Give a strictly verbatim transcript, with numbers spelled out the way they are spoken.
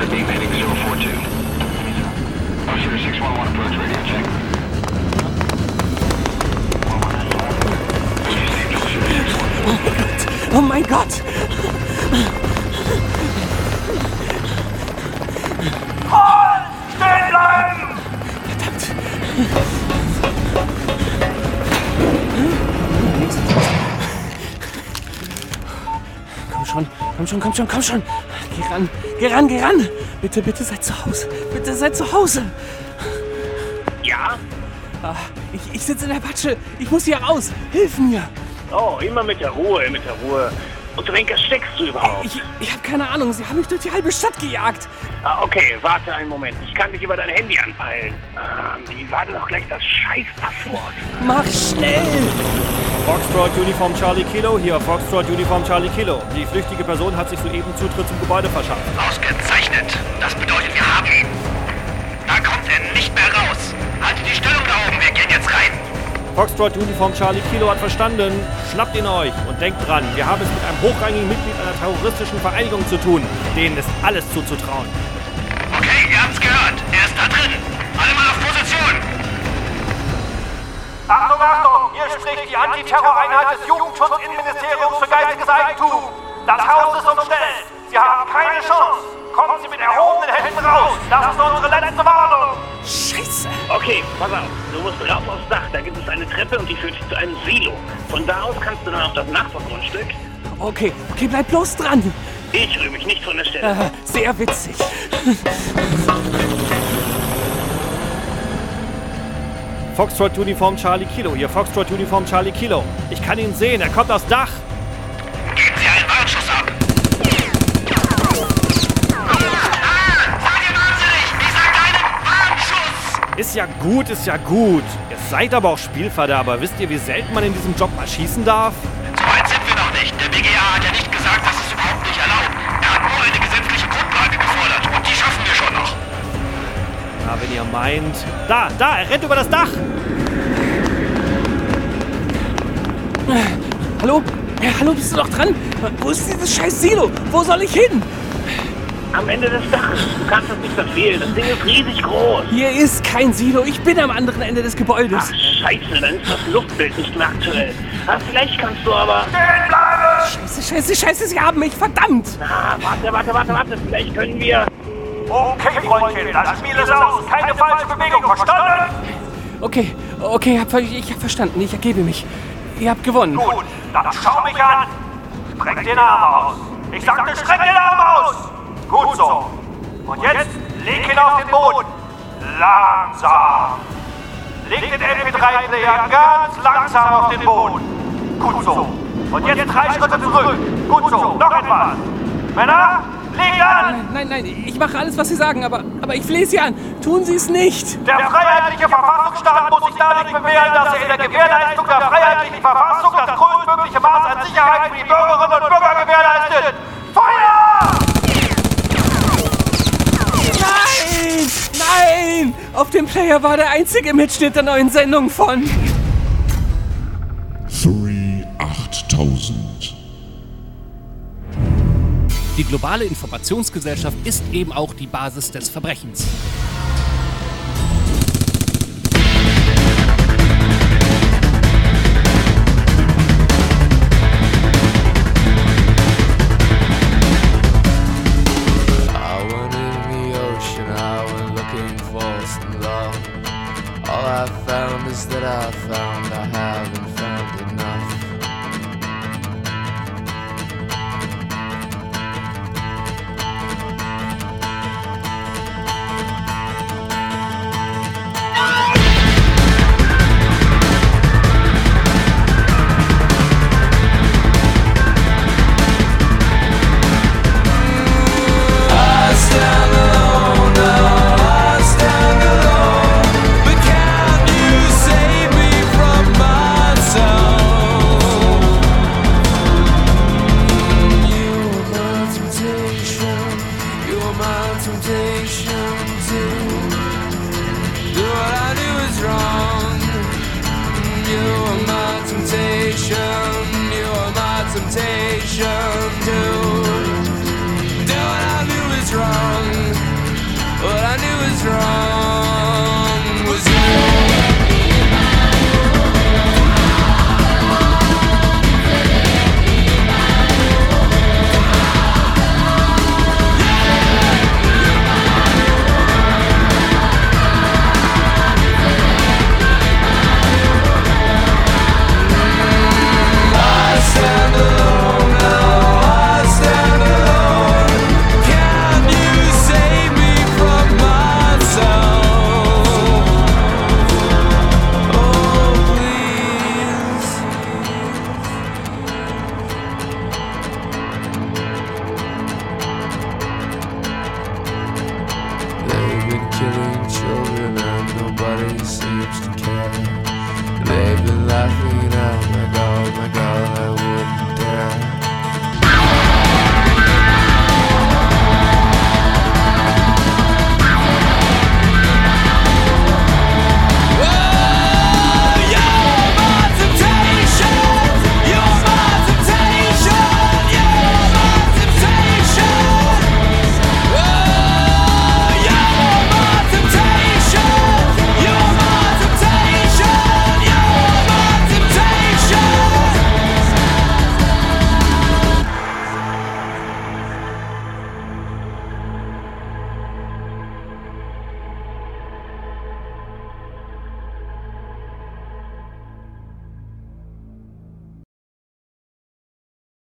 Deep heading zero four two. Oscar six one one approach, radio check. Oh mein Gott! Halt! Stehen bleiben! Verdammt! Komm schon, komm schon, komm schon, komm schon! Geh ran, geh ran, geh ran! Bitte, bitte seid zu Hause! Bitte seid zu Hause! Ja? Ah, ich, ich sitze in der Patsche! Ich muss hier raus! Hilf mir! Oh, immer mit der Ruhe, mit der Ruhe. Und Renker, steckst du überhaupt? Ich, ich habe keine Ahnung, sie haben mich durch die halbe Stadt gejagt. Ah, okay, warte einen Moment. Ich kann dich über dein Handy anpeilen. Ah, wie war denn doch gleich das Scheiß-Passwort? Mach schnell! Foxtrot Uniform Charlie Kilo, hier Foxtrot Uniform Charlie Kilo. Die flüchtige Person hat sich soeben Zutritt zum Gebäude verschafft. Ausgezeichnet. Das bedeutet, wir haben ihn. Da kommt er nicht mehr raus. Haltet die Stellung da oben, wir gehen jetzt rein. Foxtrot Uniform Charlie Kilo hat verstanden. Schnappt ihn euch und denkt dran, wir haben es mit einem hochrangigen Mitglied einer terroristischen Vereinigung zu tun. Denen ist alles zuzutrauen. Okay, ihr habt's gehört. Er ist da drin. Alle mal auf Position. Achtung, Achtung! Hier spricht die Antiterroreinheit des Jugendschutzinnenministeriums für geistiges Eigentum. Das Haus ist umstellt. Sie haben keine Chance. Kommen Sie mit erhobenen Händen raus. Das ist unsere letzte Warnung. Scheiße! Okay, pass auf. Du musst rauf aufs Dach. Da gibt es eine Treppe und die führt dich zu einem Silo. Von da aus kannst du dann auf das Nachbargrundstück. Okay, okay, bleib bloß dran! Ich rühre mich nicht von der Stelle. Äh, sehr witzig. Foxtrot Uniform Charlie Kilo, hier Foxtrot Uniform Charlie Kilo. Ich kann ihn sehen, er kommt aufs Dach. Geben Sie einen Warnschuss ab. Ah, seid ihr wahnsinnig? Ich sag einen Warnschuss. Ist ja gut, ist ja gut. Ihr seid aber auch Spielverderber. Wisst ihr, wie selten man in diesem Job mal schießen darf? So weit sind wir noch nicht. Der B G A hat ja nicht gesagt, dass es überhaupt nicht erlaubt. Er hat nur eine gesetzliche Grundlage gefordert. Und die schaffen wir schon noch. Na, wenn ihr meint... Da, da, er rennt über das Dach. Äh, hallo? Ja, hallo, bist du noch dran? Wo ist dieses scheiß Silo? Wo soll ich hin? Am Ende des Daches. Du kannst es nicht verfehlen. Das Ding ist riesig groß. Hier ist kein Silo. Ich bin am anderen Ende des Gebäudes. Ach, scheiße, dann ist das Luftbild nicht mehr aktuell. Ah, vielleicht kannst du aber... Stehen bleiben! Scheiße, scheiße, scheiße, sie haben mich, verdammt! Ah, warte, warte, warte, warte. Vielleicht können wir... Okay, Freundchen, das Spiel ist aus. Keine falsche Bewegung, verstanden? Okay, okay, hab, ich hab verstanden. Ich ergebe mich. Ihr habt gewonnen. Gut, dann schau mich an. Streck den Arm aus. Ich sagte, streck den Arm aus. Gut so. Und jetzt leg ihn auf den Boden. Langsam. Leg den M P drei Player ganz langsam auf den Boden. Gut so. Und jetzt drei Schritte zurück. Gut so. Noch etwas. Männer, legt an. Nein, nein, nein, ich mache alles, was Sie sagen, aber, aber ich flehe Sie an. Tun Sie es nicht. Der freiheitliche Verfassungsstaat muss sich dadurch bewähren, dass er in der Gewährleistung der freiheitlichen Verfassung das größtmögliche Maß an Sicherheit für die Bürgerinnen und Bürger gewährleistet. Feuer! Nein! Nein! Auf dem Player war der einzige Mitschnitt der neuen Sendung von... Fury achttausend. Die globale Informationsgesellschaft ist eben auch die Basis des Verbrechens. Temptation to do what I knew is wrong. strong.